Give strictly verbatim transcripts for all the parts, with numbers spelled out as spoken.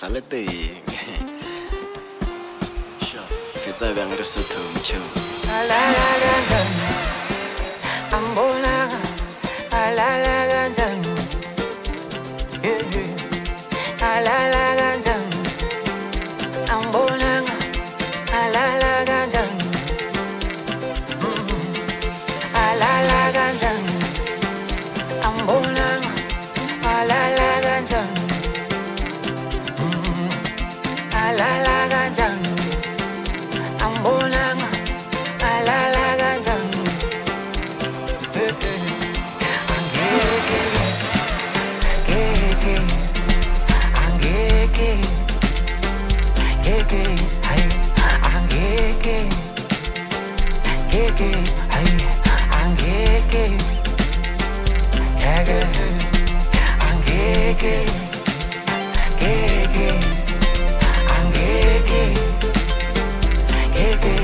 sale teng. Sure, fetsa bjang re Sotho mcheng. Alala kanjani, ambonanga, alala kanjani, yeah, yeah. Alala kanjani, ambonanga, alala kanjani, mm-hmm. Alala kanjani, ambonanga, alala kanjani, mm-hmm. Alala kanjani, ambonanga. Alala kanjani, angeke, ngeke, angeke, ngeke, hayi, angeke, ngeke, hayi, angeke, ngeke, angeke, ngeke, angeke, ngeke.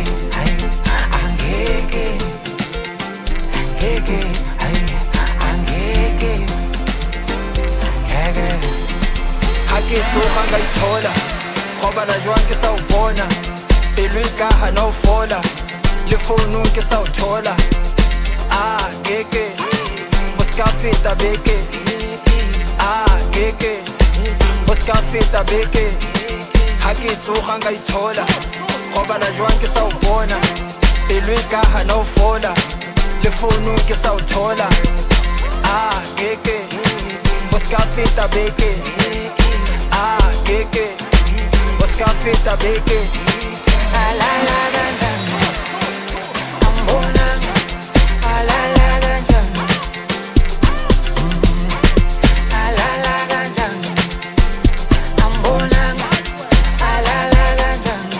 Angeke, ay, angeke, ngeke. Ha ke tsoga nka itshola gobala jwang ke sa o bona pelo e ka hana o fola le founung ke sa o thola ah ngeke o ska feta beke ah ngeke o ska feta beke ha ke tsoga nka itshola gobala jwang ke sa o bona pelo e ka hana o fola le founung ke sa o thola ah ngeke o ska feta beke ah ngeke o ska feta beke. Alala kanjani, ambonanga, alala kanjani, alala kanjani, ambonanga, alala kanjani,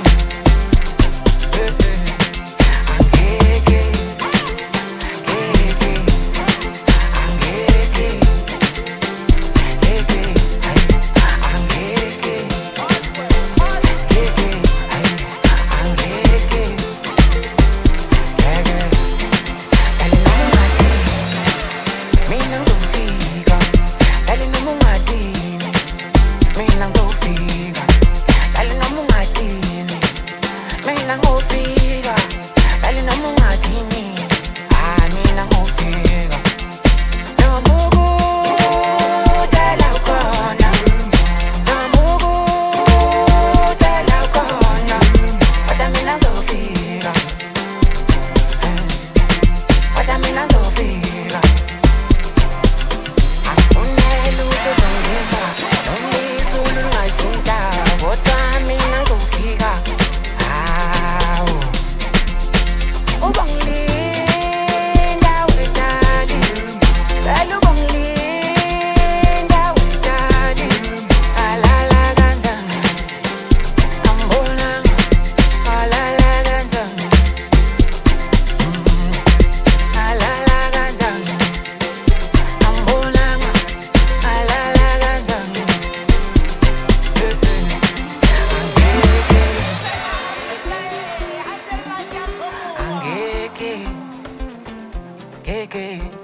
angeke, ngeke, angeke, ngeke, ay, angeke, ngeke, ay, angeke, ngeke. Dali noma ungathini, mina ngizofika. Dali noma ungathini, mina ngizofika. Dali noma ungathini, mina ngofika. Dali noma ungathini, ah mina ngofika. Noma ukudala khona, noma ukudala khona, kodwa mina ngizofika. Kodwa mina ngizofika. Akufuneki ukuthi uzongiva, noma izulu lingashintsha, kodwa mina ngizofika. Hawu, ubongilinda wedali, vele ubongilinda wedali. Alala kanjani, ambonanga, alala kanjani, alala kanjani, ambonanga, alala kanjani, angeke, angeke, ngeke.